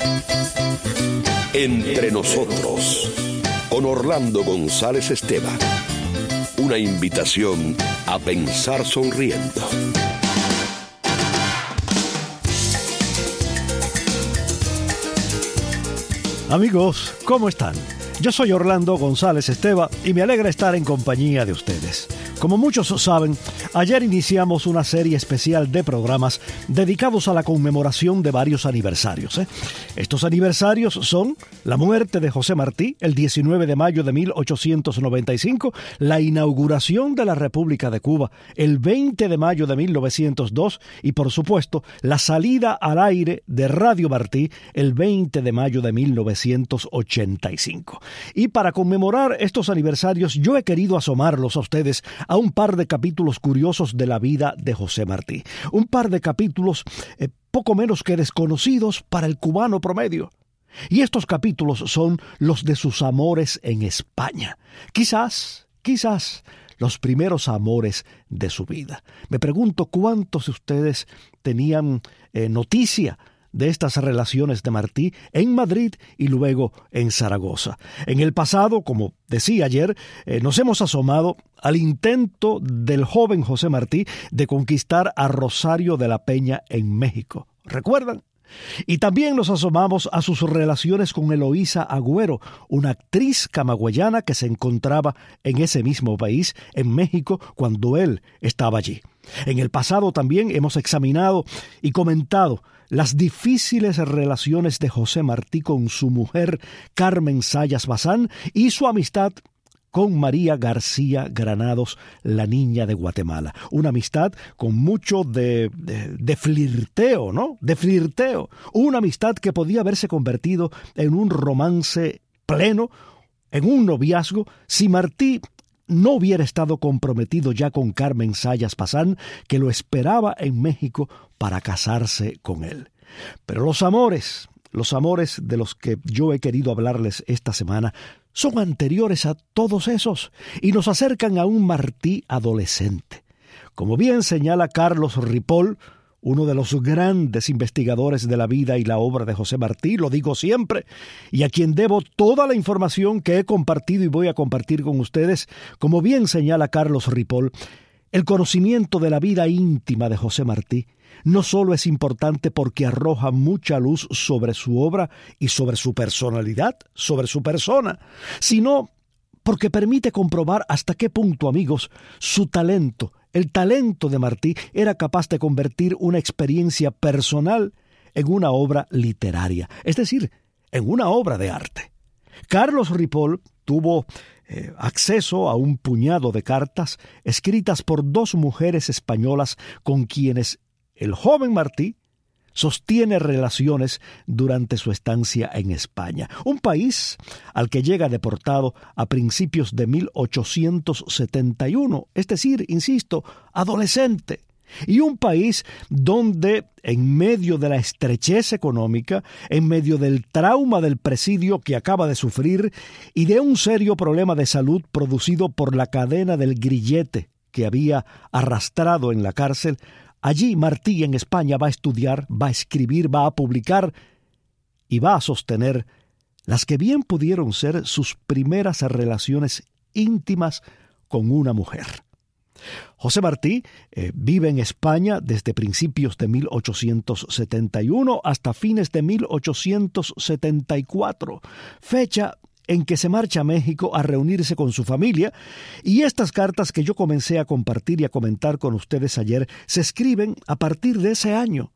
Entre nosotros, con Orlando González Esteban. Una invitación a pensar sonriendo. Amigos, ¿cómo están? Yo soy Orlando González Esteban y me alegra estar en compañía de ustedes. Como muchos saben, ayer iniciamos una serie especial de programas dedicados a la conmemoración de varios aniversarios. Estos aniversarios son la muerte de José Martí, el 19 de mayo de 1895, la inauguración de la República de Cuba, el 20 de mayo de 1902 y, por supuesto, la salida al aire de Radio Martí, el 20 de mayo de 1985. Y para conmemorar estos aniversarios, yo he querido asomarlos a ustedes a un par de capítulos curiosos de la vida de José Martí. Un par de capítulos poco menos que desconocidos para el cubano promedio. Y estos capítulos son los de sus amores en España. Quizás los primeros amores de su vida. Me pregunto cuántos de ustedes tenían noticia de estas relaciones de Martí en Madrid y luego en Zaragoza. En el pasado, como decía ayer, nos hemos asomado al intento del joven José Martí de conquistar a Rosario de la Peña en México. ¿Recuerdan? Y también nos asomamos a sus relaciones con Eloísa Agüero, una actriz camagüeyana que se encontraba en ese mismo país, en México, cuando él estaba allí. En el pasado también hemos examinado y comentado las difíciles relaciones de José Martí con su mujer Carmen Zayas Bazán y su amistad con María García Granados, la niña de Guatemala. Una amistad con mucho de flirteo, ¿no? De flirteo. Una amistad que podía haberse convertido en un romance pleno, en un noviazgo, si Martí no hubiera estado comprometido ya con Carmen Zayas Bazán, que lo esperaba en México para casarse con él. Pero los amores de los que yo he querido hablarles esta semana son anteriores a todos esos y nos acercan a un Martí adolescente. Como bien señala Carlos Ripoll, uno de los grandes investigadores de la vida y la obra de José Martí, lo digo siempre, y a quien debo toda la información que he compartido y voy a compartir con ustedes, como bien señala Carlos Ripoll, el conocimiento de la vida íntima de José Martí no solo es importante porque arroja mucha luz sobre su obra y sobre su personalidad, sobre su persona, sino porque permite comprobar hasta qué punto, amigos, su talento, el talento de Martí, era capaz de convertir una experiencia personal en una obra literaria, es decir, en una obra de arte. Carlos Ripoll tuvo acceso a un puñado de cartas escritas por dos mujeres españolas con quienes el joven Martí sostiene relaciones durante su estancia en España, un país al que llega deportado a principios de 1871, es decir, insisto, adolescente, y un país donde, en medio de la estrechez económica, en medio del trauma del presidio que acaba de sufrir y de un serio problema de salud producido por la cadena del grillete que había arrastrado en la cárcel, allí Martí en España va a estudiar, va a escribir, va a publicar y va a sostener las que bien pudieron ser sus primeras relaciones íntimas con una mujer. José Martí vive en España desde principios de 1871 hasta fines de 1874, fecha en que se marcha a México a reunirse con su familia, y estas cartas que yo comencé a compartir y a comentar con ustedes ayer se escriben a partir de ese año,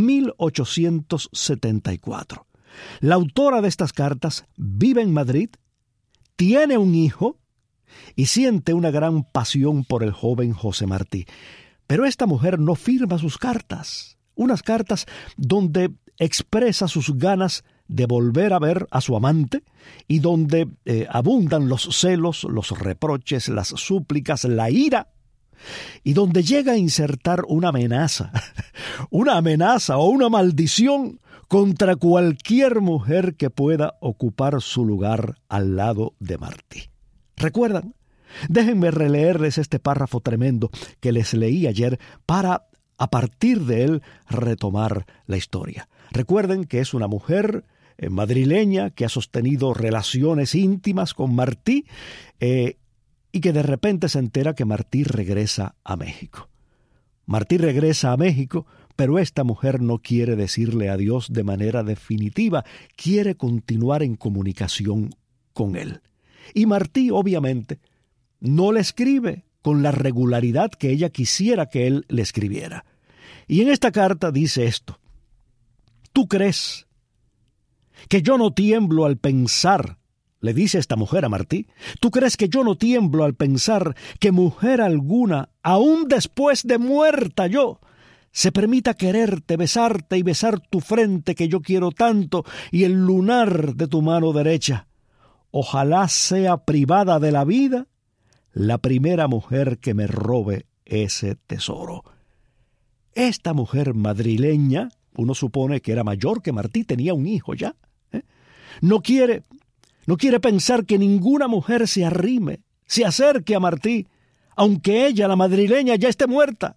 1874. La autora de estas cartas vive en Madrid, tiene un hijo y siente una gran pasión por el joven José Martí. Pero esta mujer no firma sus cartas, unas cartas donde expresa sus ganas de volver a ver a su amante y donde abundan los celos, los reproches, las súplicas, la ira, y donde llega a insertar una amenaza o una maldición contra cualquier mujer que pueda ocupar su lugar al lado de Martí. ¿Recuerdan? Déjenme releerles este párrafo tremendo que les leí ayer para, a partir de él, retomar la historia. Recuerden que es una mujer madrileña que ha sostenido relaciones íntimas con Martí y que de repente se entera que Martí regresa a México. Martí regresa a México, pero esta mujer no quiere decirle adiós de manera definitiva, quiere continuar en comunicación con él. Y Martí, obviamente, no le escribe con la regularidad que ella quisiera que él le escribiera. Y en esta carta dice esto: ¿tú crees que yo no tiemblo al pensar, le dice esta mujer a Martí, ¿tú crees que yo no tiemblo al pensar que mujer alguna, aún después de muerta yo, se permita quererte, besarte y besar tu frente que yo quiero tanto y el lunar de tu mano derecha? Ojalá sea privada de la vida la primera mujer que me robe ese tesoro. Esta mujer madrileña, uno supone que era mayor que Martí, tenía un hijo ya, no quiere pensar que ninguna mujer se arrime, se acerque a Martí, aunque ella, la madrileña, ya esté muerta.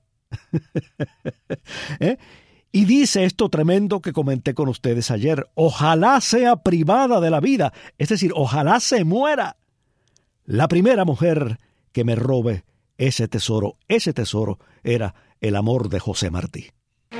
Y dice esto tremendo que comenté con ustedes ayer: ojalá sea privada de la vida, es decir, ojalá se muera la primera mujer que me robe ese tesoro. Ese tesoro era el amor de José Martí.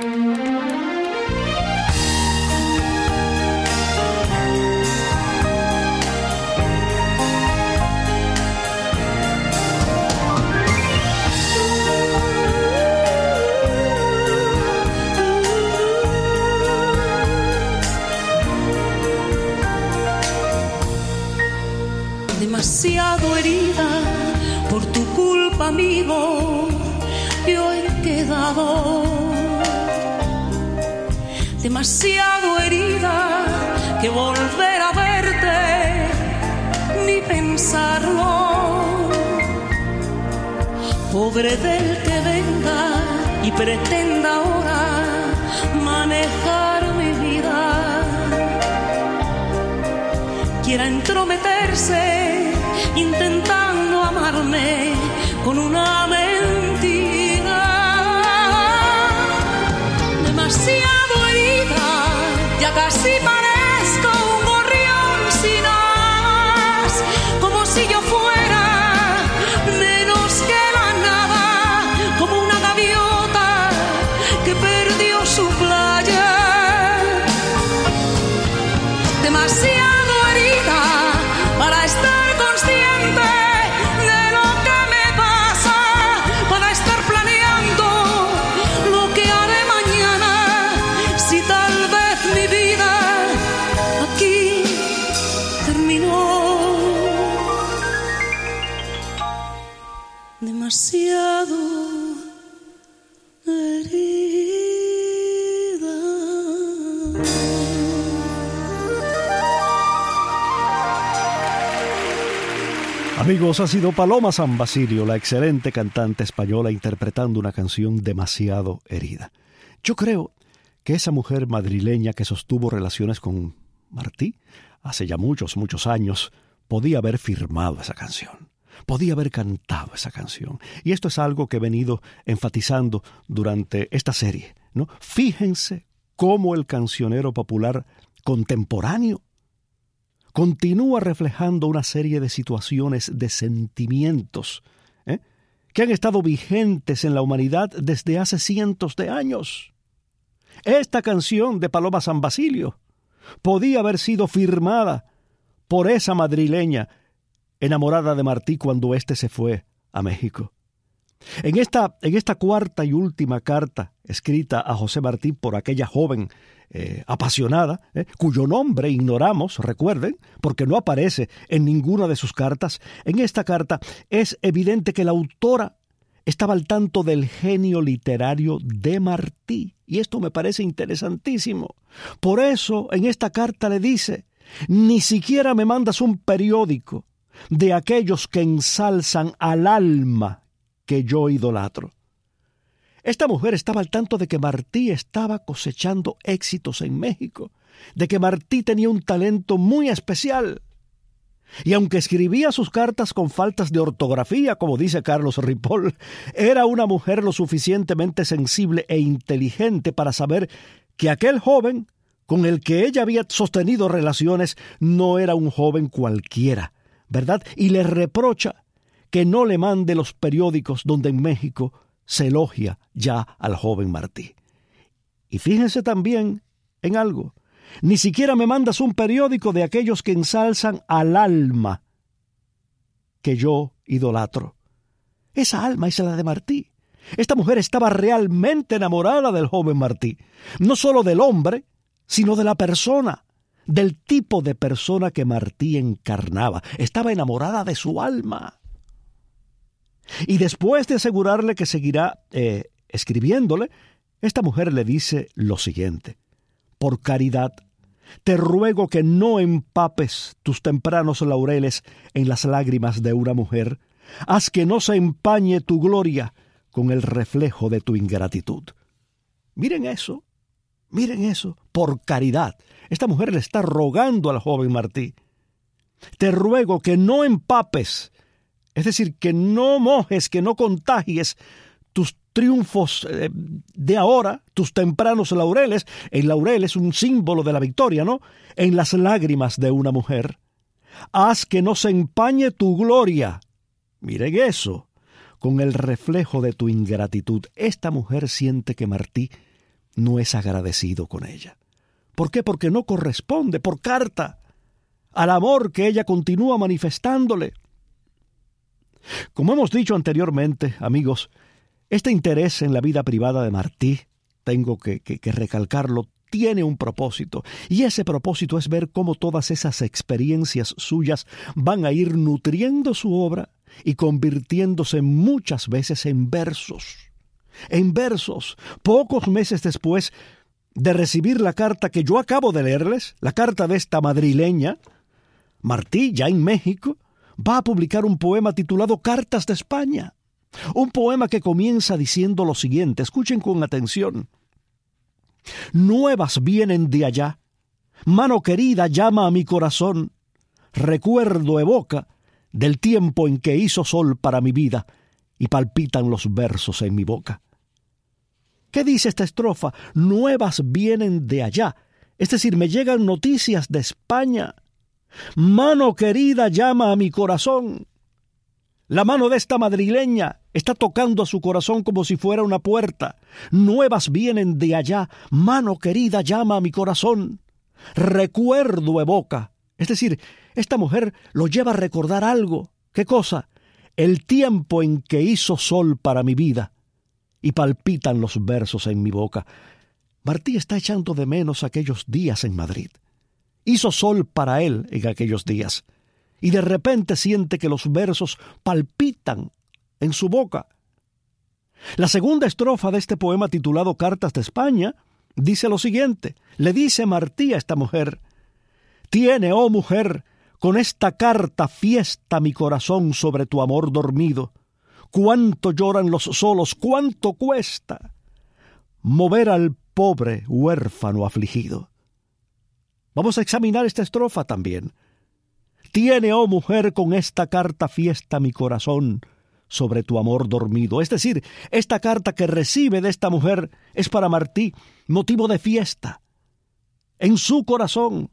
Demasiado herida por tu culpa, amigo, yo he quedado. Demasiado herida que volver a verte ni pensarlo. Pobre del que venga y pretenda ahora manejar mi vida, quiera entrometerse intentando amarme con una mentira. Demasiado herida, ya casi parezco un gorrión sin alas, como si yo fuera menos que la nada, como una gaviota que perdió su playa. Demasiado herida para estar consciente de lo que me pasa, para estar planeando lo que haré mañana, si tal vez mi vida aquí terminó. Demasiado herida. Amigos, ha sido Paloma San Basilio, la excelente cantante española, interpretando una canción demasiado herida. Yo creo que esa mujer madrileña que sostuvo relaciones con Martí hace ya muchos años, podía haber firmado esa canción, podía haber cantado esa canción. Y esto es algo que he venido enfatizando durante esta serie, ¿no? Fíjense cómo el cancionero popular contemporáneo continúa reflejando una serie de situaciones, de sentimientos, que han estado vigentes en la humanidad desde hace cientos de años. Esta canción de Paloma San Basilio podía haber sido firmada por esa madrileña enamorada de Martí cuando éste se fue a México. En esta cuarta y última carta escrita a José Martí por aquella joven apasionada, cuyo nombre ignoramos, recuerden, porque no aparece en ninguna de sus cartas, en esta carta es evidente que la autora estaba al tanto del genio literario de Martí, y esto me parece interesantísimo. Por eso en esta carta le dice: ni siquiera me mandas un periódico de aquellos que ensalzan al alma que yo idolatro. Esta mujer estaba al tanto de que Martí estaba cosechando éxitos en México, de que Martí tenía un talento muy especial. Y aunque escribía sus cartas con faltas de ortografía, como dice Carlos Ripoll, era una mujer lo suficientemente sensible e inteligente para saber que aquel joven con el que ella había sostenido relaciones no era un joven cualquiera, ¿verdad? Y le reprocha que no le mande los periódicos donde en México se elogia ya al joven Martí. Y fíjense también en algo. Ni siquiera me mandas un periódico de aquellos que ensalzan al alma que yo idolatro. Esa alma es la de Martí. Esta mujer estaba realmente enamorada del joven Martí. No solo del hombre, sino de la persona, del tipo de persona que Martí encarnaba. Estaba enamorada de su alma. Y después de asegurarle que seguirá escribiéndole, esta mujer le dice lo siguiente: por caridad, te ruego que no empapes tus tempranos laureles en las lágrimas de una mujer. Haz que no se empañe tu gloria con el reflejo de tu ingratitud. Miren eso, por caridad. Esta mujer le está rogando al joven Martí: te ruego que no empapes, es decir, que no mojes, que no contagies tus triunfos de ahora, tus tempranos laureles. El laurel es un símbolo de la victoria, ¿no? En las lágrimas de una mujer. Haz que no se empañe tu gloria. Miren eso, con el reflejo de tu ingratitud. Esta mujer siente que Martí no es agradecido con ella. ¿Por qué? Porque no corresponde por carta al amor que ella continúa manifestándole. Como hemos dicho anteriormente, amigos, este interés en la vida privada de Martí, tengo que recalcarlo, tiene un propósito, y ese propósito es ver cómo todas esas experiencias suyas van a ir nutriendo su obra y convirtiéndose muchas veces en versos. En versos. Pocos meses después de recibir la carta que yo acabo de leerles, la carta de esta madrileña, Martí, ya en México, va a publicar un poema titulado Cartas de España. Un poema que comienza diciendo lo siguiente, escuchen con atención. Nuevas vienen de allá, mano querida llama a mi corazón, recuerdo evoca del tiempo en que hizo sol para mi vida y palpitan los versos en mi boca. ¿Qué dice esta estrofa? Nuevas vienen de allá, es decir, me llegan noticias de España. Mano querida llama a mi corazón. La mano de esta madrileña está tocando a su corazón como si fuera una puerta. Nuevas vienen de allá, mano querida llama a mi corazón. Recuerdo evoca, es decir, esta mujer lo lleva a recordar algo. ¿Qué cosa? El tiempo en que hizo sol para mi vida y palpitan los versos en mi boca. Martí está echando de menos aquellos días en Madrid. Hizo sol para él en aquellos días. Y de repente siente que los versos palpitan en su boca. La segunda estrofa de este poema titulado Cartas de España dice lo siguiente. Le dice Martí a esta mujer: tiene, oh mujer, con esta carta fiesta mi corazón sobre tu amor dormido. Cuánto lloran los solos, cuánto cuesta mover al pobre huérfano afligido. Vamos a examinar esta estrofa también. Tiene, oh mujer, con esta carta fiesta mi corazón sobre tu amor dormido. Es decir, esta carta que recibe de esta mujer es para Martí motivo de fiesta. En su corazón,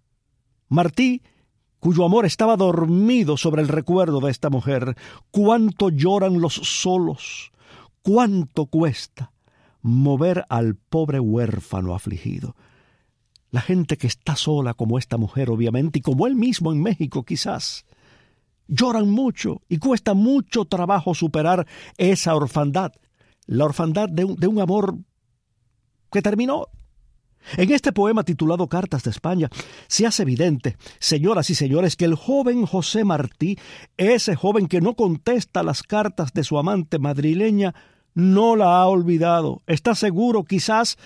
Martí, cuyo amor estaba dormido sobre el recuerdo de esta mujer, cuánto lloran los solos, cuánto cuesta mover al pobre huérfano afligido. La gente que está sola como esta mujer, obviamente, y como él mismo en México quizás, lloran mucho y cuesta mucho trabajo superar esa orfandad, la orfandad de un amor que terminó. En este poema titulado Cartas de España se hace evidente, señoras y señores, que el joven José Martí, ese joven que no contesta las cartas de su amante madrileña, no la ha olvidado. ¿Está seguro quizás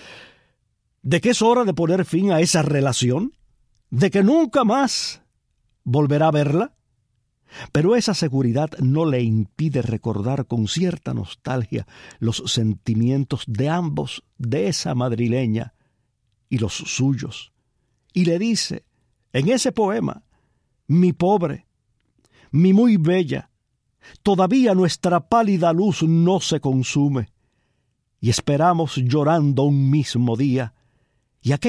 de que es hora de poner fin a esa relación? ¿De que nunca más volverá a verla? Pero esa seguridad no le impide recordar con cierta nostalgia los sentimientos de ambos, de esa madrileña y los suyos. Y le dice en ese poema: mi pobre, mi muy bella, todavía nuestra pálida luz no se consume, y esperamos llorando un mismo día, y aquella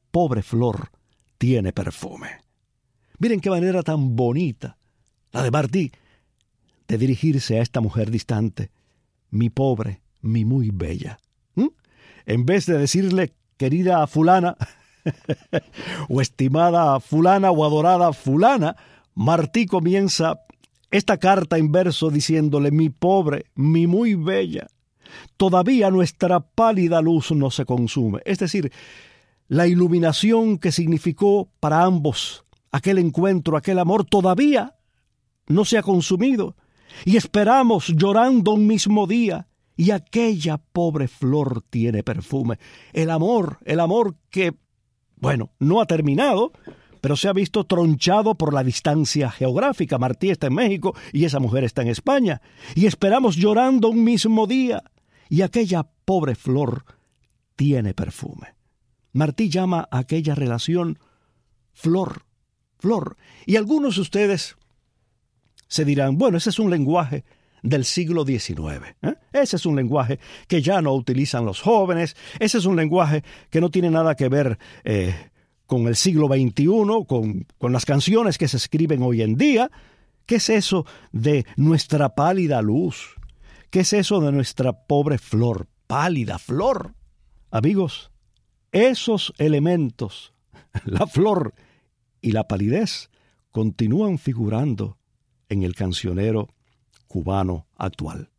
pobre flor tiene perfume. Miren qué manera tan bonita la de Martí de dirigirse a esta mujer distante. Mi pobre, mi muy bella. En vez de decirle querida fulana, o estimada fulana, o adorada fulana, Martí comienza esta carta en verso diciéndole: mi pobre, mi muy bella, todavía nuestra pálida luz no se consume. Es decir, la iluminación que significó para ambos aquel encuentro, aquel amor, todavía no se ha consumido. Y esperamos llorando un mismo día, y aquella pobre flor tiene perfume. El amor que, bueno, no ha terminado, pero se ha visto tronchado por la distancia geográfica. Martí está en México y esa mujer está en España. Y esperamos llorando un mismo día, y aquella pobre flor tiene perfume. Martí llama a aquella relación flor, flor. Y algunos de ustedes se dirán, bueno, ese es un lenguaje del siglo XIX. Ese es un lenguaje que ya no utilizan los jóvenes. Ese es un lenguaje que no tiene nada que ver con el siglo XXI, con las canciones que se escriben hoy en día. ¿Qué es eso de nuestra pálida luz? ¿Qué es eso de nuestra pobre flor? Pálida flor. Amigos, esos elementos, la flor y la palidez, continúan figurando en el cancionero cubano actual.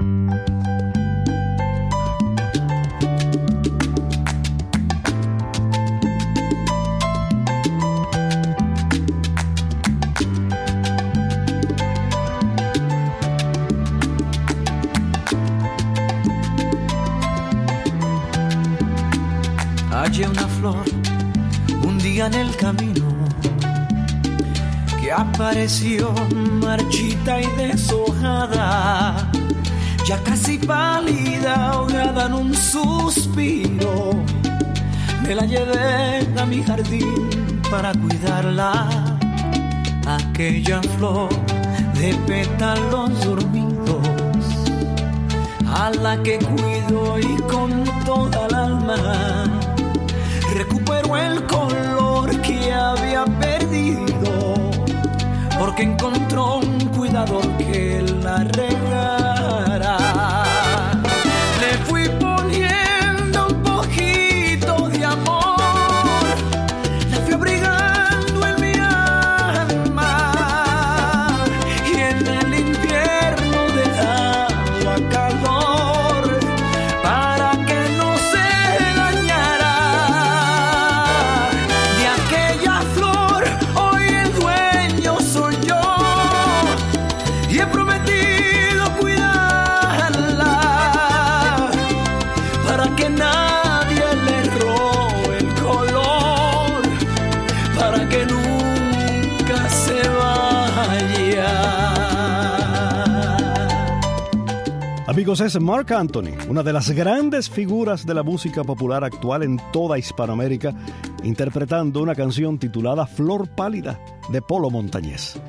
Hallé una flor un día en el camino que apareció marchita y deshojada, ya casi pálida, ahogada en un suspiro. Me la llevé a mi jardín para cuidarla, aquella flor de pétalos dormidos, a la que cuido y con toda el alma recuperó el color que había perdido, porque encontró un cuidador que la regara. Le fui poniendo un poquito de amor, la fui abrigando en mi alma, y en el invierno le daba calor para que no se dañara. De aquella flor hoy el dueño soy yo, y he prometido cuidarla para que nadie le robe el color, para que nunca se vaya. Amigos, es Marc Anthony, una de las grandes figuras de la música popular actual en toda Hispanoamérica, interpretando una canción titulada Flor Pálida, de Polo Montañés.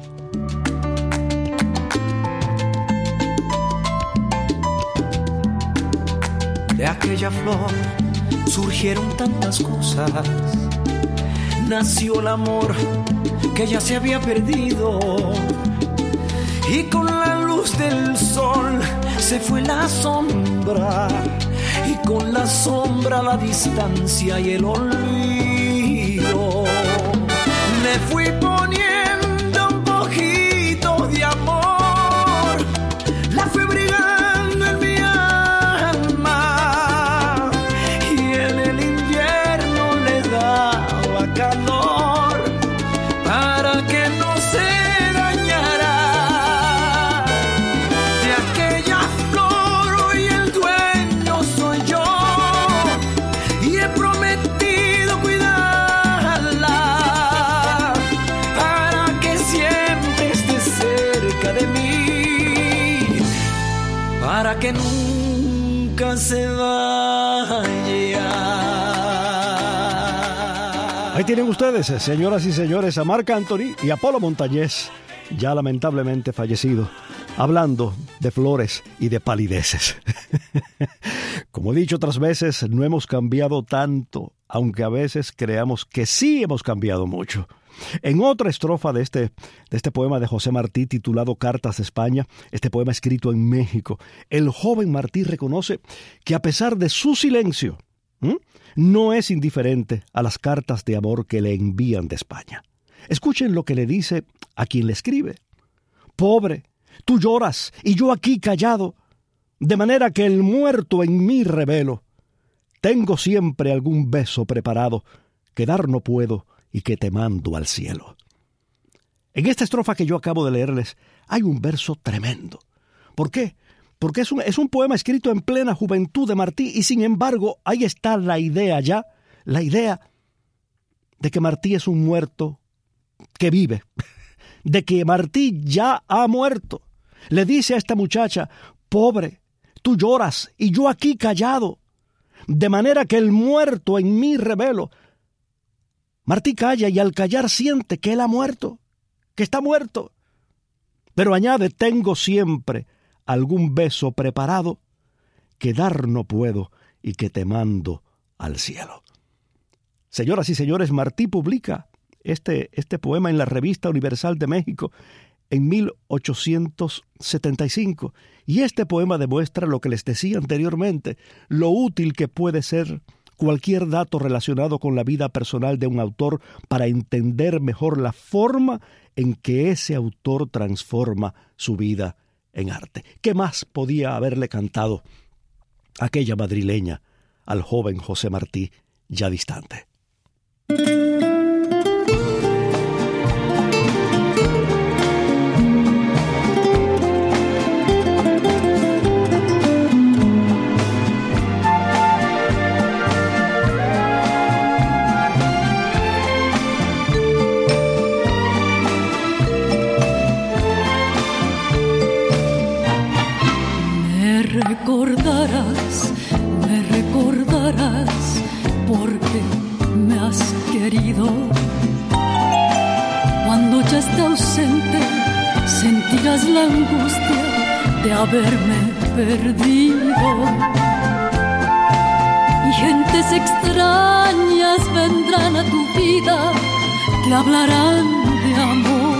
De aquella flor surgieron tantas cosas, nació el amor que ya se había perdido, y con la luz del sol se fue la sombra, y con la sombra la distancia y el olvido. Le fui poniendo un poquito de amor, la fui abrigando en mi alma, y en el invierno le daba calor para que no se dañara. De aquella flor hoy el dueño soy yo, y he prometido cuidarla para que siempre esté cerca de mí, para que nunca se vaya. Ahí tienen ustedes, señoras y señores, a Marc Anthony y a Polo Montañés, ya lamentablemente fallecido, hablando de flores y de palideces. Como he dicho otras veces, no hemos cambiado tanto aunque a veces creamos que sí hemos cambiado mucho. En otra estrofa de este poema de José Martí titulado Cartas de España, este poema escrito en México, el joven Martí reconoce que a pesar de su silencio, no es indiferente a las cartas de amor que le envían de España. Escuchen lo que le dice a quien le escribe. Pobre, tú lloras y yo aquí callado, de manera que el muerto en mí revelo. Tengo siempre algún beso preparado, que dar no puedo y que te mando al cielo. En esta estrofa que yo acabo de leerles hay un verso tremendo. ¿Por qué? Porque es un poema escrito en plena juventud de Martí y sin embargo ahí está la idea ya, la idea de que Martí es un muerto que vive, de que Martí ya ha muerto. Le dice a esta muchacha, pobre, tú lloras y yo aquí callado, de manera que el muerto en mí revelo. Martí calla y al callar siente que él ha muerto, que está muerto. Pero añade, tengo siempre algún beso preparado, que dar no puedo y que te mando al cielo. Señoras y señores, Martí publica este poema en la Revista Universal de México en 1875. Y este poema demuestra lo que les decía anteriormente, lo útil que puede ser cualquier dato relacionado con la vida personal de un autor para entender mejor la forma en que ese autor transforma su vida en arte. ¿Qué más podía haberle cantado aquella madrileña al joven José Martí, ya distante? Me recordarás, porque me has querido. Cuando ya esté ausente, sentirás la angustia de haberme perdido. Y gentes extrañas vendrán a tu vida, te hablarán de amor.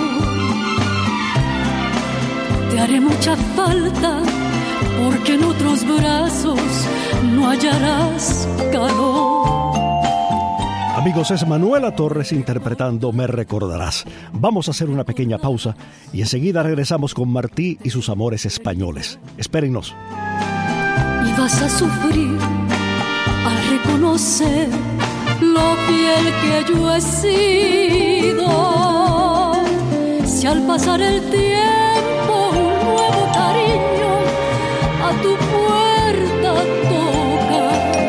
Te haré mucha falta, porque en otros brazos no hallarás calor. Amigos, es Manuela Torres interpretando Me Recordarás. Vamos a hacer una pequeña pausa y enseguida regresamos con Martí y sus amores españoles. Espérennos. Y vas a sufrir al reconocer lo fiel que yo he sido. Si al pasar el tiempo un nuevo cariño a tu puerta toca,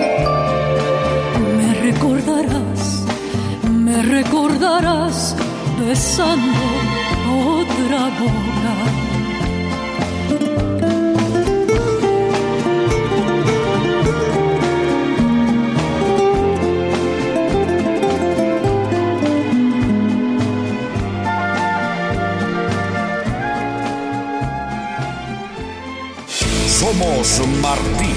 me recordarás besando otra boca. Somos Martí.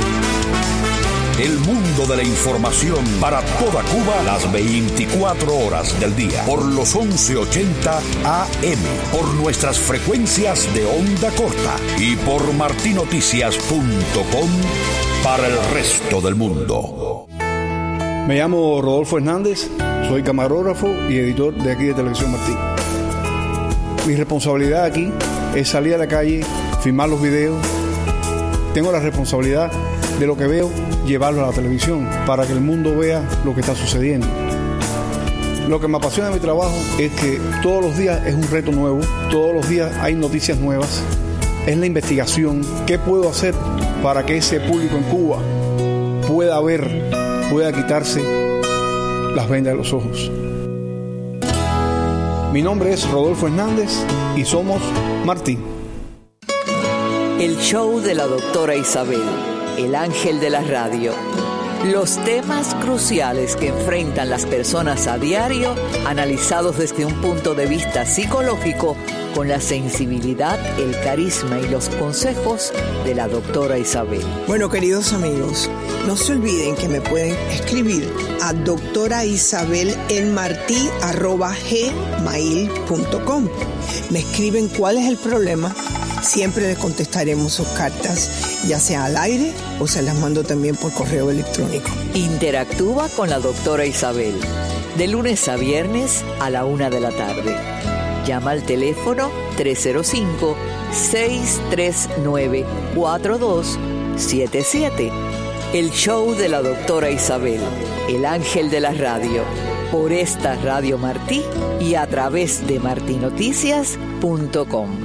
El mundo de la información para toda Cuba las 24 horas del día. Por los 1180 AM. Por nuestras frecuencias de onda corta. Y por martinoticias.com para el resto del mundo. Me llamo Rodolfo Hernández. Soy camarógrafo y editor de aquí de Televisión Martí. Mi responsabilidad aquí es salir a la calle, filmar los videos. Tengo la responsabilidad de lo que veo, llevarlo a la televisión para que el mundo vea lo que está sucediendo. Lo que me apasiona de mi trabajo es que todos los días es un reto nuevo, todos los días hay noticias nuevas, es la investigación. ¿Qué puedo hacer para que ese público en Cuba pueda ver, pueda quitarse las vendas de los ojos? Mi nombre es Rodolfo Hernández y somos Martí. El show de la doctora Isabel, el ángel de la radio. Los temas cruciales que enfrentan las personas a diario, analizados desde un punto de vista psicológico, con la sensibilidad, el carisma y los consejos de la doctora Isabel. Bueno, queridos amigos, no se olviden que me pueden escribir a doctoraisabelelmarti@gmail.com. Me escriben cuál es el problema. Siempre les contestaremos sus cartas, ya sea al aire o se las mando también por correo electrónico. Interactúa con la doctora Isabel, de lunes a viernes a la 1 de la tarde. Llama al teléfono 305-639-4277. El show de la doctora Isabel, el ángel de la radio, por esta Radio Martí y a través de martinoticias.com.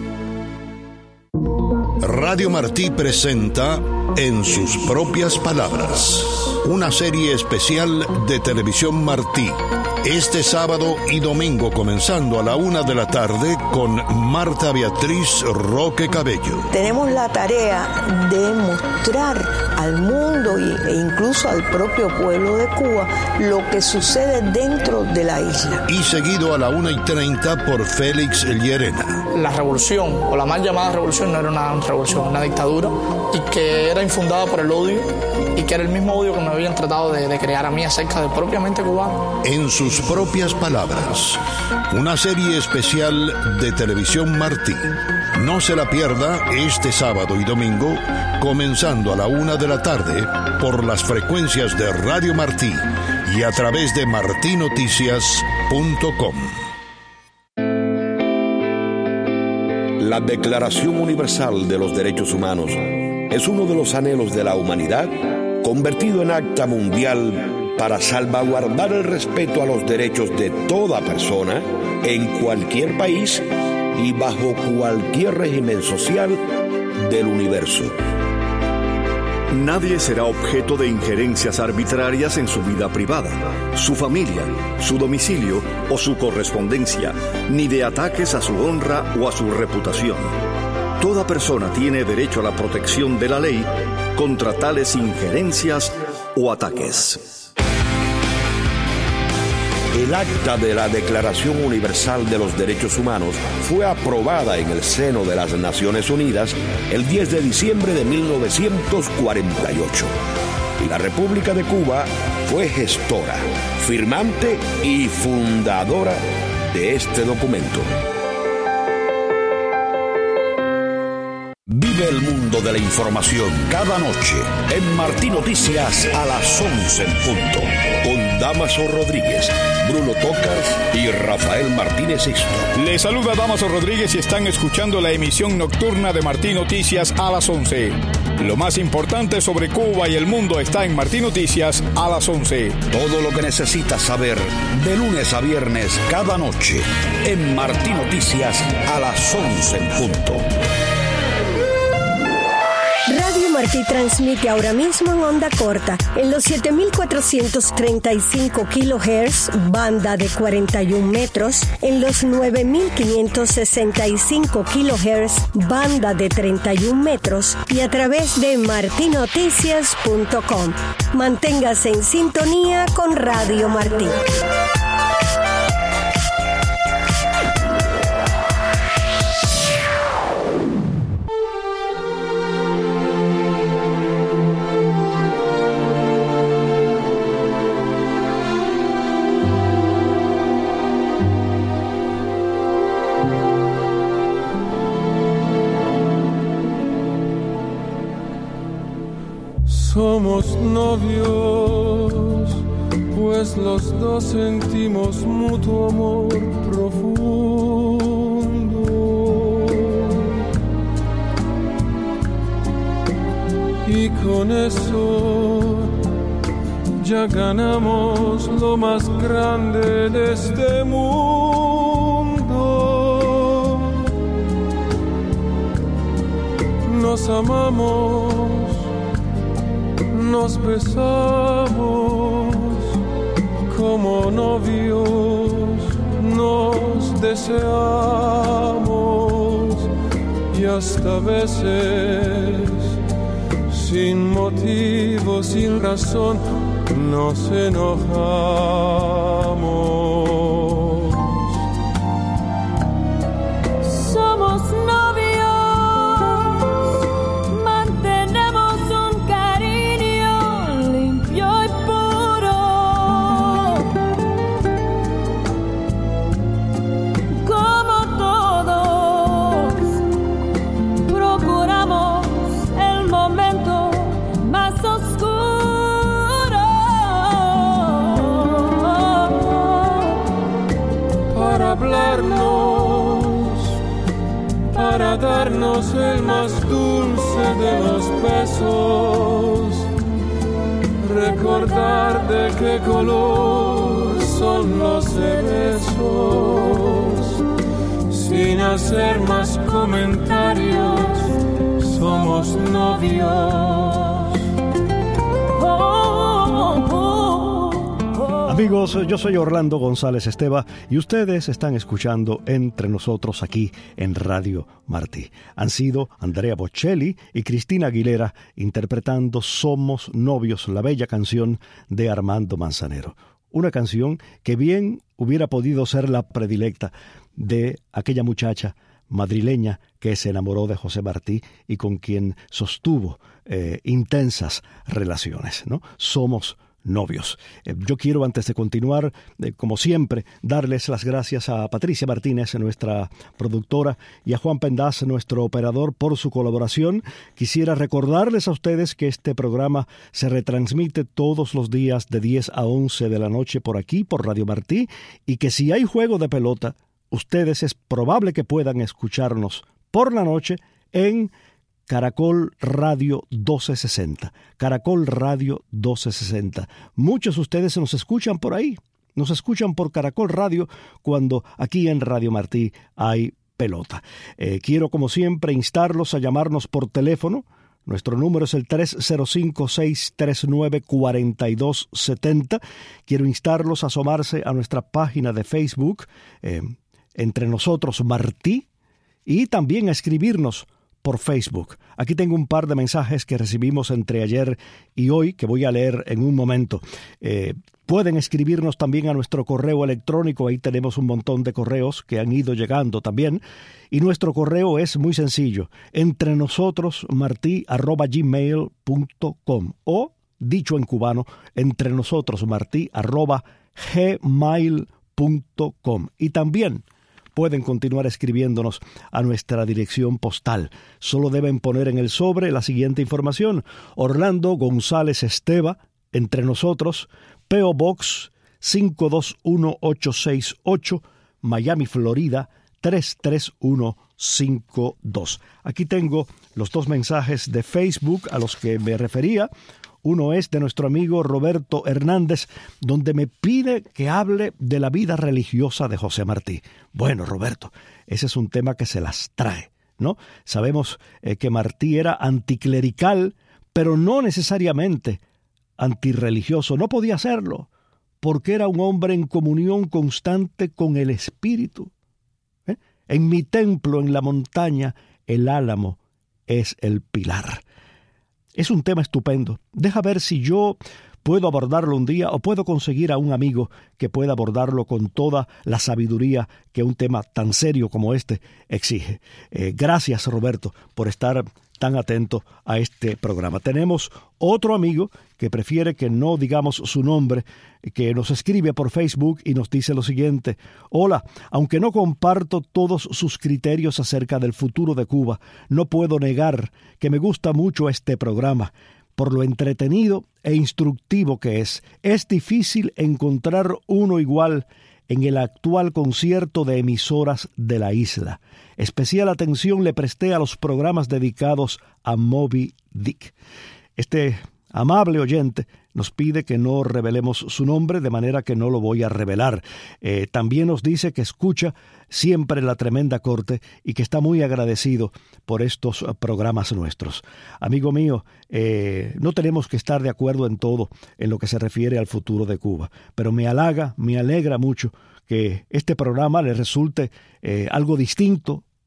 Radio Martí presenta En sus propias palabras, una serie especial de Televisión Martí. Este sábado y domingo comenzando a la 1 de la tarde con Marta Beatriz Roque Cabello. Tenemos la tarea de mostrar al mundo e incluso al propio pueblo de Cuba lo que sucede dentro de la isla. Y seguido a la 1:30 por Félix Llerena. La revolución, o la mal llamada revolución, no era una revolución, una dictadura, y que era infundada por el odio, y que era el mismo odio que me habían tratado de crear a mí acerca del propiamente cubano. En sus propias palabras, una serie especial de Televisión Martí. No se la pierda este sábado y domingo, comenzando a la 1 de la tarde por las frecuencias de Radio Martí y a través de martinoticias.com. La Declaración Universal de los Derechos Humanos es uno de los anhelos de la humanidad convertido en acta mundial para salvaguardar el respeto a los derechos de toda persona en cualquier país y bajo cualquier régimen social del universo. Nadie será objeto de injerencias arbitrarias en su vida privada, su familia, su domicilio o su correspondencia, ni de ataques a su honra o a su reputación. Toda persona tiene derecho a la protección de la ley contra tales injerencias o ataques. El acta de la Declaración Universal de los Derechos Humanos fue aprobada en el seno de las Naciones Unidas el 10 de diciembre de 1948. Y la República de Cuba fue gestora, firmante y fundadora de este documento. Vive el mundo de la información cada noche en Martí Noticias a las 11 en punto, con Damaso Rodríguez, Bruno Tocars y Rafael Martínez Sisto. Les saluda Damaso Rodríguez y están escuchando la emisión nocturna de Martí Noticias a las 11. Lo más importante sobre Cuba y el mundo está en Martí Noticias a las 11. Todo lo que necesitas saber de lunes a viernes cada noche en Martí Noticias a las 11 en punto. Radio Martí transmite ahora mismo en onda corta, en los 7.435 kHz, banda de 41 metros, en los 9.565 kHz, banda de 31 metros, y a través de martinoticias.com. Manténgase en sintonía con Radio Martí. Somos novios, pues los dos sentimos mutuo amor profundo. Y con eso ya ganamos lo más grande de este mundo. Nos amamos, nos besamos como novios, nos deseamos y hasta veces sin motivo, sin razón, nos enojamos. Somos novios, mantenemos un cariño limpio y puro, como todos procuramos el momento más oscuro para hablarnos, para darnos el más dulce de los besos, recordar de qué color son los cerezos, sin hacer más comentarios, somos novios. Amigos, yo soy Orlando González Esteva y ustedes están escuchando Entre Nosotros aquí en Radio Martí. Han sido Andrea Bocelli y Cristina Aguilera interpretando Somos Novios, la bella canción de Armando Manzanero. Una canción que bien hubiera podido ser la predilecta de aquella muchacha madrileña que se enamoró de José Martí y con quien sostuvo intensas relaciones, ¿no? Somos novios. Yo quiero, antes de continuar, como siempre, darles las gracias a Patricia Martínez, nuestra productora, y a Juan Pendaz, nuestro operador, por su colaboración. Quisiera recordarles a ustedes que este programa se retransmite todos los días de 10 a 11 de la noche por aquí, por Radio Martí, y que si hay juego de pelota, ustedes es probable que puedan escucharnos por la noche en Caracol Radio 1260. Caracol Radio 1260. Muchos de ustedes nos escuchan por ahí. Nos escuchan por Caracol Radio cuando aquí en Radio Martí hay pelota. Quiero, como siempre, instarlos a llamarnos por teléfono. Nuestro número es el 305-639-4270. Quiero instarlos a asomarse a nuestra página de Facebook, Entre Nosotros Martí, y también a escribirnos por Facebook. Aquí tengo un par de mensajes que recibimos entre ayer y hoy que voy a leer en un momento. Pueden escribirnos también a nuestro correo electrónico. Ahí tenemos un montón de correos que han ido llegando también. Y nuestro correo es muy sencillo: entrenosotros@gmail.com, o, dicho en cubano, entrenosotros@gmail.com. Y también pueden continuar escribiéndonos a nuestra dirección postal. Solo deben poner en el sobre la siguiente información: Orlando González Esteva, Entre Nosotros, P.O. Box 521868, Miami, Florida 33152. Aquí tengo los dos mensajes de Facebook a los que me refería. Uno es de nuestro amigo Roberto Hernández, donde me pide que hable de la vida religiosa de José Martí. Bueno, Roberto, ese es un tema que se las trae, ¿no? Sabemos que Martí era anticlerical, pero no necesariamente antirreligioso. No podía serlo, porque era un hombre en comunión constante con el Espíritu. En mi templo, en la montaña, el álamo es el pilar. Es un tema estupendo. Deja ver si yo puedo abordarlo un día o puedo conseguir a un amigo que pueda abordarlo con toda la sabiduría que un tema tan serio como este exige. Gracias, Roberto, por estar tan atento a este programa. Tenemos otro amigo que prefiere que no digamos su nombre, que nos escribe por Facebook y nos dice lo siguiente: hola, aunque no comparto todos sus criterios acerca del futuro de Cuba, no puedo negar que me gusta mucho este programa, por lo entretenido e instructivo que es. Es difícil encontrar uno igual en el actual concierto de emisoras de la isla. Especial atención le presté a los programas dedicados a Moby Dick. Este amable oyente nos pide que no revelemos su nombre, de manera que no lo voy a revelar. También nos dice que escucha siempre La Tremenda Corte y que está muy agradecido por estos programas nuestros. Amigo mío, no tenemos que estar de acuerdo en todo en lo que se refiere al futuro de Cuba, pero me alegra mucho que este programa le resulte algo distinto,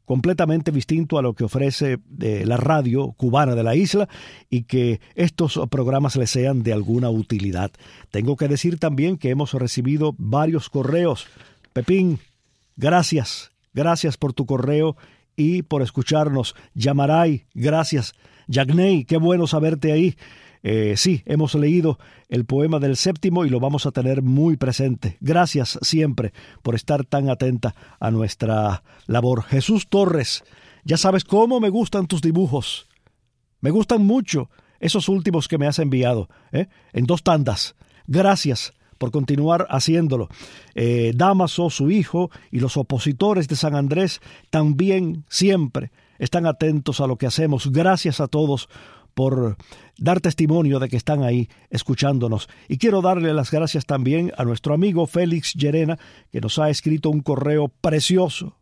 completamente distinto a lo que ofrece la radio cubana de la isla, y que estos programas les sean de alguna utilidad. Tengo que decir también que hemos recibido varios correos. Pepín, gracias por tu correo y por escucharnos. Yamaray, gracias. Yagney, qué bueno saberte ahí. Sí, hemos leído el poema del séptimo y lo vamos a tener muy presente. Gracias siempre por estar tan atenta a nuestra labor. Jesús Torres, ya sabes cómo me gustan tus dibujos. Me gustan mucho esos últimos que me has enviado, en 2 tandas. Gracias por continuar haciéndolo. Damaso, su hijo, y los opositores de San Andrés también siempre están atentos a lo que hacemos. Gracias a todos por dar testimonio de que están ahí escuchándonos. Y quiero darle las gracias también a nuestro amigo Félix Llerena, que nos ha escrito un correo precioso.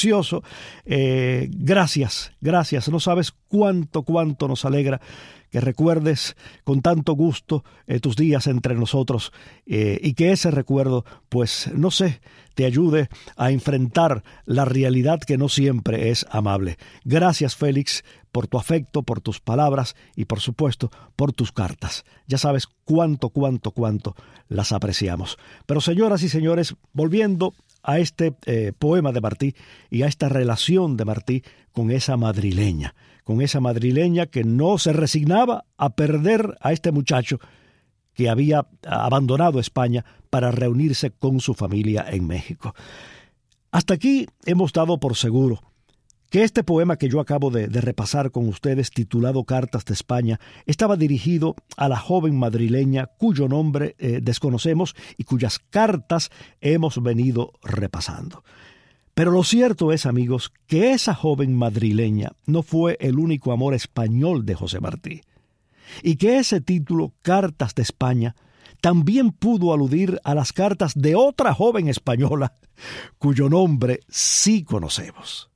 Gracias. No sabes cuánto nos alegra que recuerdes con tanto gusto tus días entre nosotros, y que ese recuerdo, pues, no sé, te ayude a enfrentar la realidad que no siempre es amable. Gracias, Félix, por tu afecto, por tus palabras y, por supuesto, por tus cartas. Ya sabes cuánto las apreciamos. Pero, señoras y señores, volviendo a este poema de Martí y a esta relación de Martí con esa madrileña que no se resignaba a perder a este muchacho que había abandonado España para reunirse con su familia en México. Hasta aquí hemos dado por seguro que este poema que yo acabo de repasar con ustedes, titulado Cartas de España, estaba dirigido a la joven madrileña cuyo nombre desconocemos y cuyas cartas hemos venido repasando. Pero lo cierto es, amigos, que esa joven madrileña no fue el único amor español de José Martí, y que ese título, Cartas de España, también pudo aludir a las cartas de otra joven española cuyo nombre sí conocemos.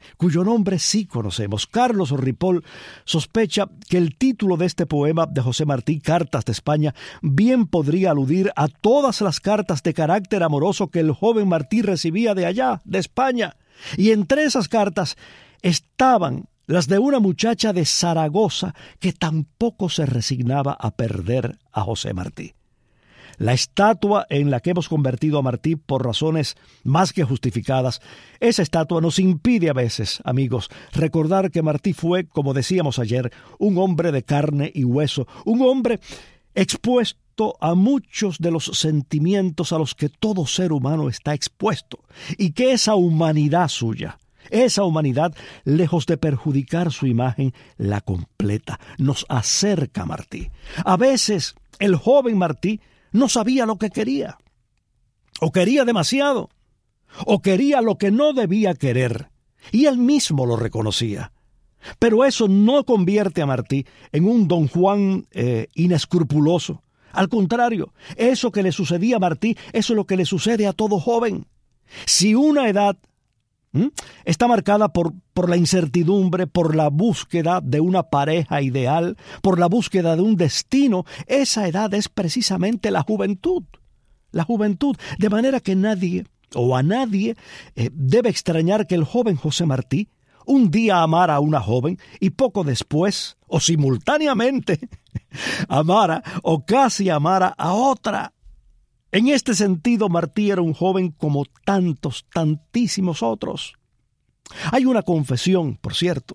Carlos Ripoll sospecha que el título de este poema de José Martí, Cartas de España, bien podría aludir a todas las cartas de carácter amoroso que el joven Martí recibía de allá, de España. Y entre esas cartas estaban las de una muchacha de Zaragoza que tampoco se resignaba a perder a José Martí. La estatua en la que hemos convertido a Martí por razones más que justificadas, esa estatua nos impide a veces, amigos, recordar que Martí fue, como decíamos ayer, un hombre de carne y hueso, un hombre expuesto a muchos de los sentimientos a los que todo ser humano está expuesto, y que esa humanidad suya, esa humanidad, lejos de perjudicar su imagen, la completa, nos acerca a Martí. A veces el joven Martí no sabía lo que quería, o quería demasiado, o quería lo que no debía querer, y él mismo lo reconocía. Pero eso no convierte a Martí en un don Juan inescrupuloso. Al contrario, eso que le sucedía a Martí, eso es lo que le sucede a todo joven. Si una edad está marcada por la incertidumbre, por la búsqueda de una pareja ideal, por la búsqueda de un destino, esa edad es precisamente la juventud. La juventud, de manera que nadie debe extrañar que el joven José Martí un día amara a una joven y poco después, o simultáneamente, amara o casi amara a otra. En este sentido, Martí era un joven como tantísimos otros. Hay una confesión, por cierto,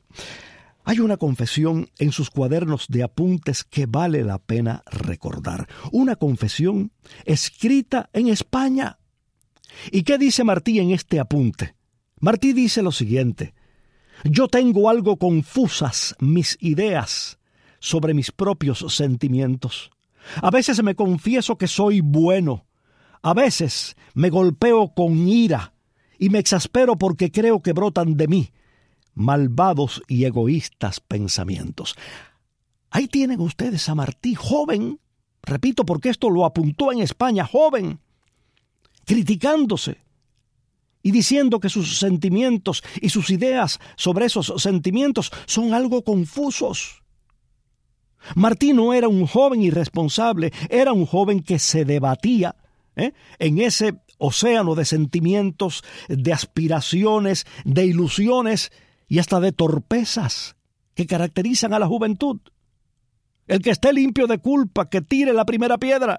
en sus cuadernos de apuntes que vale la pena recordar. Una confesión escrita en España. ¿Y qué dice Martí en este apunte? Martí dice lo siguiente: yo tengo algo confusas mis ideas sobre mis propios sentimientos. A veces me confieso que soy bueno. A veces me golpeo con ira y me exaspero porque creo que brotan de mí malvados y egoístas pensamientos. Ahí tienen ustedes a Martí, joven, repito porque esto lo apuntó en España, joven, criticándose y diciendo que sus sentimientos y sus ideas sobre esos sentimientos son algo confusos. Martí no era un joven irresponsable, era un joven que se debatía en ese océano de sentimientos, de aspiraciones, de ilusiones y hasta de torpezas que caracterizan a la juventud. El que esté limpio de culpa, que tire la primera piedra.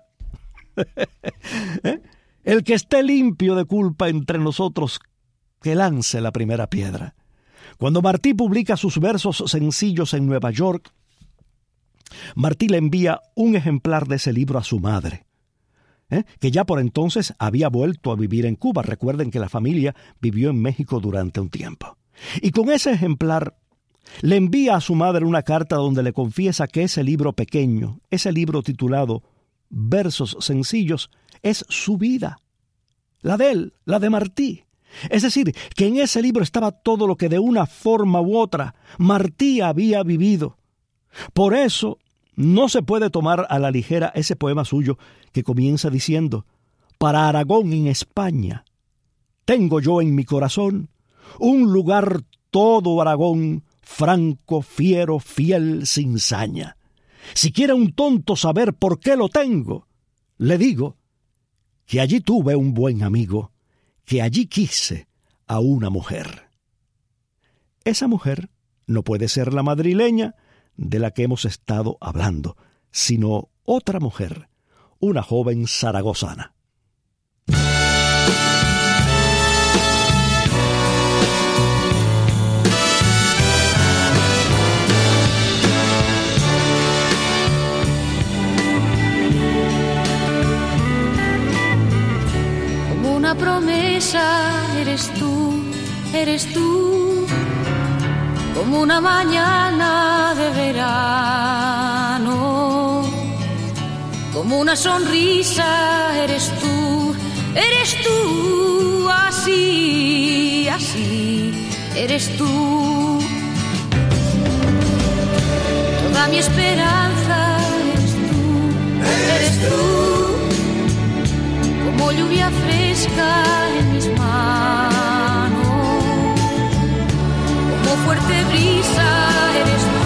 El que esté limpio de culpa entre nosotros, que lance la primera piedra. Cuando Martí publica sus versos sencillos en Nueva York, Martí le envía un ejemplar de ese libro a su madre, que ya por entonces había vuelto a vivir en Cuba. Recuerden que la familia vivió en México durante un tiempo. Y con ese ejemplar le envía a su madre una carta donde le confiesa que ese libro pequeño, ese libro titulado Versos Sencillos, es su vida, la de él, la de Martí. Es decir, que en ese libro estaba todo lo que de una forma u otra Martí había vivido. Por eso no se puede tomar a la ligera ese poema suyo que comienza diciendo: para Aragón en España tengo yo en mi corazón un lugar todo Aragón, franco, fiero, fiel, sin saña. Si quiere un tonto saber por qué lo tengo, le digo que allí tuve un buen amigo, que allí quise a una mujer. Esa mujer no puede ser la madrileña de la que hemos estado hablando, sino otra mujer, una joven zaragozana. Como una promesa eres tú, como una mañana de verano, como una sonrisa eres tú, así, eres tú. Toda mi esperanza eres tú, como lluvia fresca en mis manos, como fuerte brisa eres tú,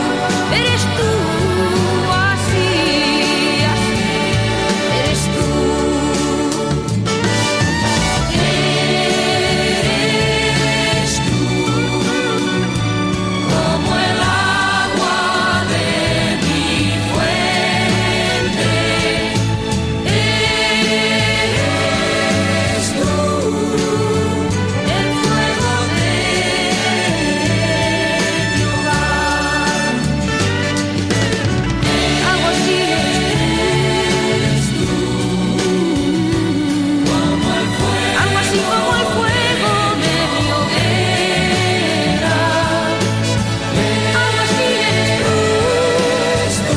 así, eres tú. Eres tú, como el agua de mi fuente. Eres tú, el fuego de mi hogar. Algo así eres tú, algo así como el fuego de mi hoguera. Algo así eres tú,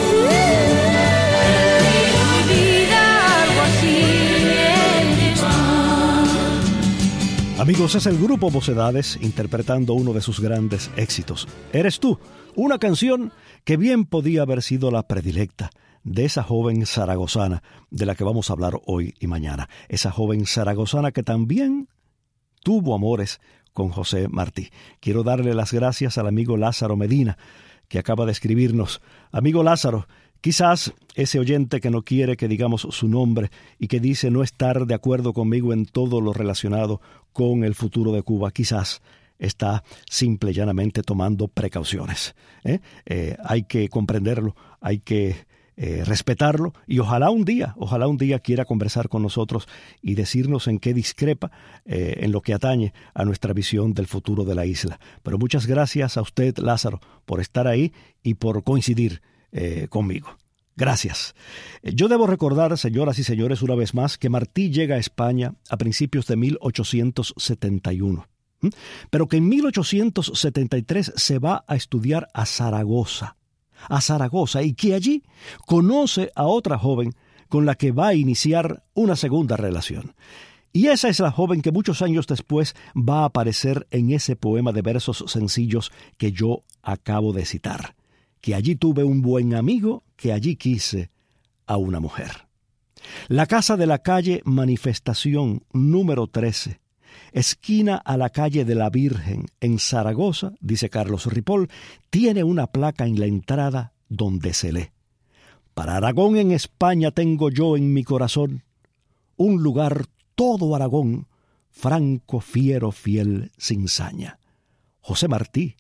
mi vida, algo así eres tú. Amigos, es el grupo Mocedades interpretando uno de sus grandes éxitos, Eres tú, una canción que bien podía haber sido la predilecta de esa joven zaragozana de la que vamos a hablar hoy y mañana. Esa joven zaragozana que también tuvo amores con José Martí. Quiero darle las gracias al amigo Lázaro Medina, que acaba de escribirnos. Amigo Lázaro, quizás ese oyente que no quiere que digamos su nombre y que dice no estar de acuerdo conmigo en todo lo relacionado con el futuro de Cuba, quizás está simple y llanamente tomando precauciones. Hay que comprenderlo, hay que respetarlo, y ojalá un día quiera conversar con nosotros y decirnos en qué discrepa en lo que atañe a nuestra visión del futuro de la isla. Pero muchas gracias a usted, Lázaro, por estar ahí y por coincidir conmigo. Gracias. Yo debo recordar, señoras y señores, una vez más, que Martí llega a España a principios de 1871, pero que en 1873 se va a estudiar a Zaragoza, y que allí conoce a otra joven con la que va a iniciar una segunda relación. Y esa es la joven que muchos años después va a aparecer en ese poema de versos sencillos que yo acabo de citar, que allí tuve un buen amigo, que allí quise a una mujer. La casa de la calle Manifestación número 13, esquina a la calle de la Virgen, en Zaragoza, dice Carlos Ripoll, tiene una placa en la entrada donde se lee: para Aragón en España tengo yo en mi corazón un lugar todo Aragón, franco, fiero, fiel, sin saña. José Martí,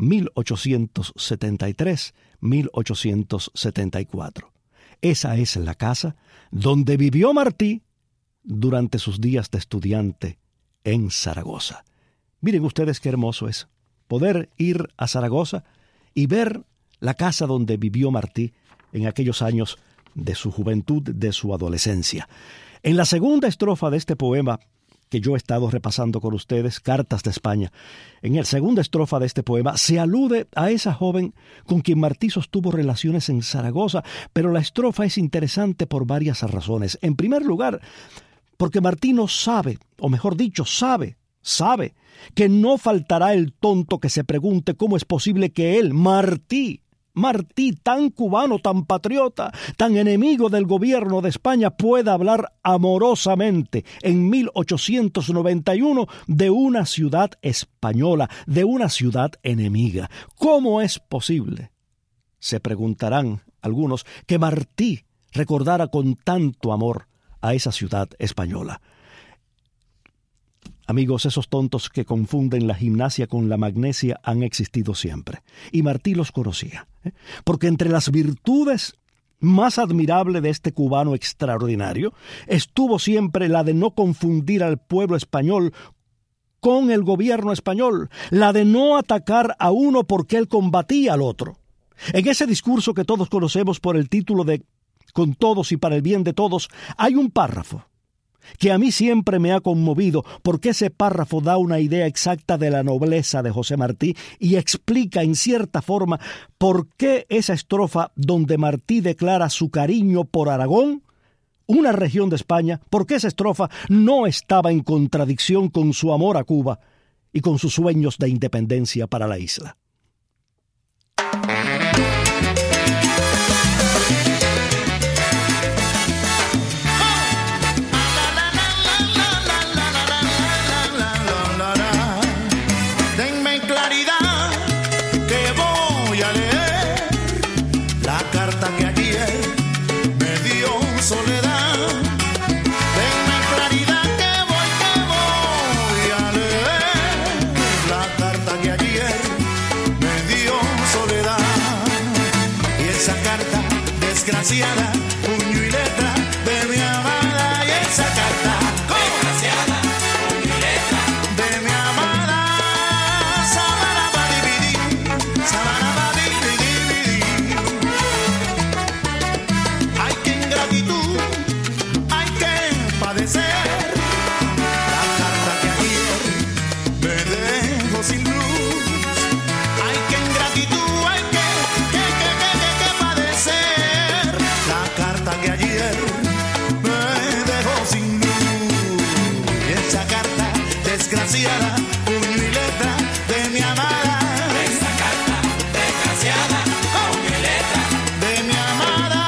1873-1874. Esa es la casa donde vivió Martí durante sus días de estudiante en Zaragoza. Miren ustedes qué hermoso es poder ir a Zaragoza y ver la casa donde vivió Martí en aquellos años de su juventud, de su adolescencia. En la segunda estrofa de este poema que yo he estado repasando con ustedes, Cartas de España, en la segunda estrofa de este poema se alude a esa joven con quien Martí sostuvo relaciones en Zaragoza, pero la estrofa es interesante por varias razones. En primer lugar, porque Martí no sabe, o mejor dicho, sabe que no faltará el tonto que se pregunte cómo es posible que él, Martí, tan cubano, tan patriota, tan enemigo del gobierno de España, pueda hablar amorosamente en 1891 de una ciudad española, de una ciudad enemiga. ¿Cómo es posible? Se preguntarán algunos que Martí recordara con tanto amor a esa ciudad española. Amigos, esos tontos que confunden la gimnasia con la magnesia han existido siempre, y Martí los conocía, porque entre las virtudes más admirables de este cubano extraordinario estuvo siempre la de no confundir al pueblo español con el gobierno español, la de no atacar a uno porque él combatía al otro. En ese discurso que todos conocemos por el título de Con todos y para el bien de todos, hay un párrafo que a mí siempre me ha conmovido, porque ese párrafo da una idea exacta de la nobleza de José Martí y explica en cierta forma por qué esa estrofa donde Martí declara su cariño por Aragón, una región de España, por qué esa estrofa no estaba en contradicción con su amor a Cuba y con sus sueños de independencia para la isla. Desgraciada, puño y letra de mi amada, y esa carta desgraciada, puño y letra de mi amada, sabana pa' dividir, hay que ingratitud, hay que padecer, la carta que ayer me dejó sin luz, hay que ingratitud, hay que padecer, la carta que ayer me dejó sin luz, y esa carta desgraciada, puño y letra de mi amada, esa carta desgraciada, puño y letra de mi amada.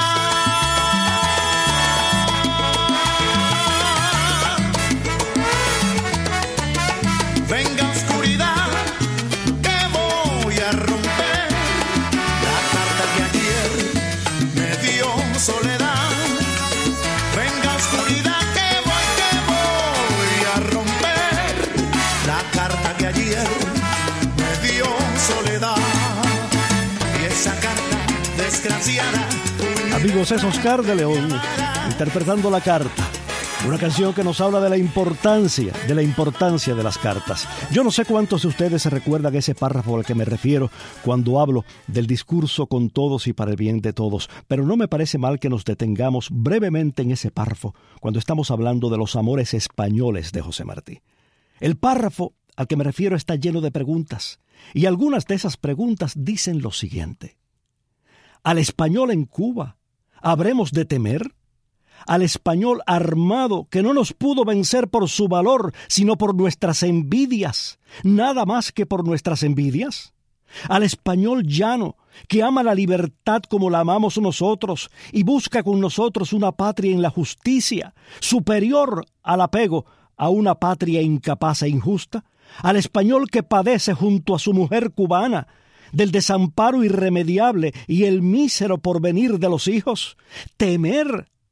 Venga oscuridad, que voy a romper la carta que ayer me dio soledad. Venga oscuridad, que voy a romper la carta que ayer me dio soledad, y esa carta desgraciada. Amigos, es Oscar de León interpretando La Carta, una canción que nos habla de la importancia de las cartas. Yo no sé cuántos de ustedes se recuerdan ese párrafo al que me refiero cuando hablo del discurso con todos y para el bien de todos, pero no me parece mal que nos detengamos brevemente en ese párrafo cuando estamos hablando de los amores españoles de José Martí. El párrafo al que me refiero está lleno de preguntas, y algunas de esas preguntas dicen lo siguiente: ¿al español en Cuba habremos de temer? Al español armado que no nos pudo vencer por su valor, sino por nuestras envidias, nada más que por nuestras envidias. Al español llano que ama la libertad como la amamos nosotros y busca con nosotros una patria en la justicia, superior al apego a una patria incapaz e injusta. Al español que padece junto a su mujer cubana del desamparo irremediable y el mísero porvenir de los hijos. Temer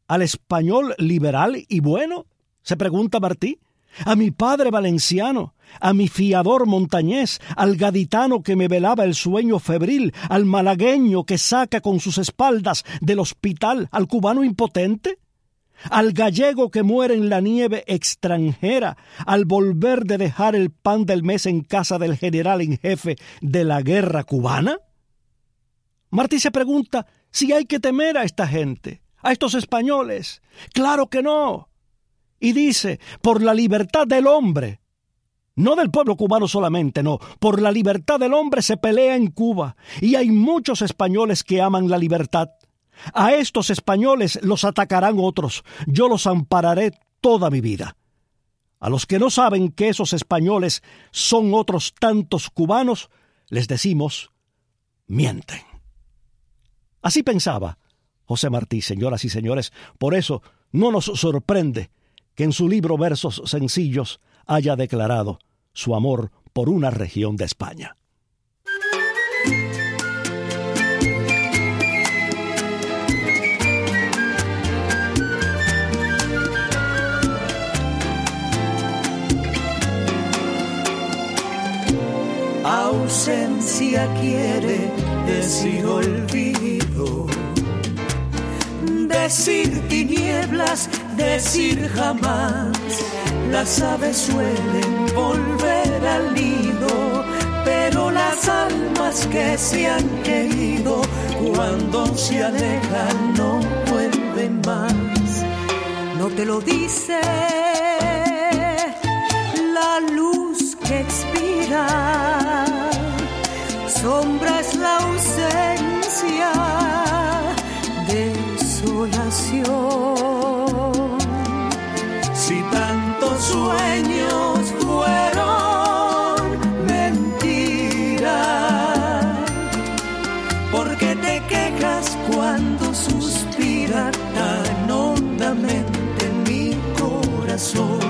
¿Al español liberal y bueno?, se pregunta Martí. ¿A mi padre valenciano? ¿A mi fiador montañés? ¿Al gaditano que me velaba el sueño febril? ¿Al malagueño que saca con sus espaldas del hospital al cubano impotente? ¿Al gallego que muere en la nieve extranjera al volver de dejar el pan del mes en casa del general en jefe de la guerra cubana? Martí se pregunta si hay que temer a esta gente, a estos españoles. ¡Claro que no! Y dice, por la libertad del hombre, no del pueblo cubano solamente, no, por la libertad del hombre se pelea en Cuba, y hay muchos españoles que aman la libertad. A estos españoles los atacarán otros, yo los ampararé toda mi vida. A los que no saben que esos españoles son otros tantos cubanos, les decimos, mienten. Así pensaba José Martí, señoras y señores. Por eso no nos sorprende que en su libro Versos Sencillos haya declarado su amor por una región de España. Ausencia quiere decir olvido, decir tinieblas, decir jamás. Las aves suelen volver al nido, pero las almas que se han querido, cuando se alejan no vuelven más. No te lo dice la luz que expira, sombra es la ausencia, desolación. Si tantos sueños fueron mentira, ¿por qué te quejas cuando suspira tan hondamente mi corazón?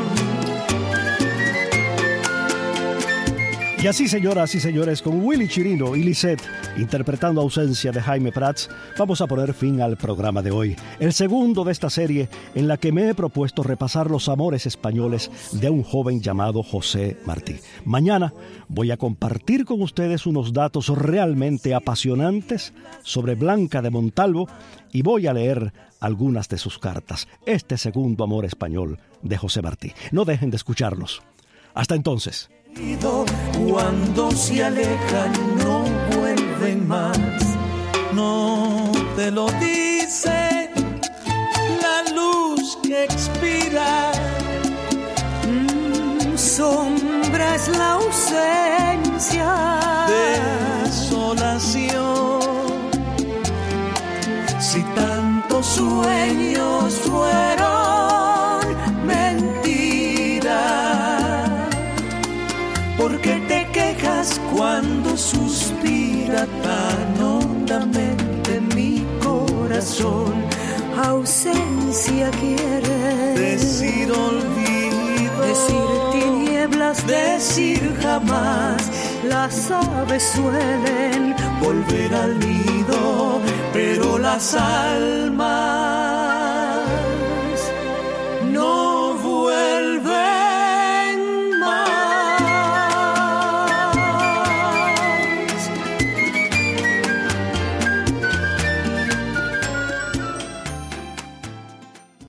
Y así, señoras y señores, con Willy Chirino y Lisette interpretando Ausencia de Jaime Prats, vamos a poner fin al programa de hoy, el segundo de esta serie en la que me he propuesto repasar los amores españoles de un joven llamado José Martí. Mañana voy a compartir con ustedes unos datos realmente apasionantes sobre Blanca de Montalvo y voy a leer algunas de sus cartas, este segundo amor español de José Martí. No dejen de escucharlos. Hasta entonces. Cuando se alejan no vuelven más. No te lo dice la luz que expira. Sombra es la ausencia, desolación. Si tantos sueños fueron mentira, ¿por qué te quejas cuando suspira tan hondamente mi corazón? Ausencia quiere decir olvido, decir tinieblas, decir jamás. Las aves suelen volver al nido, pero las almas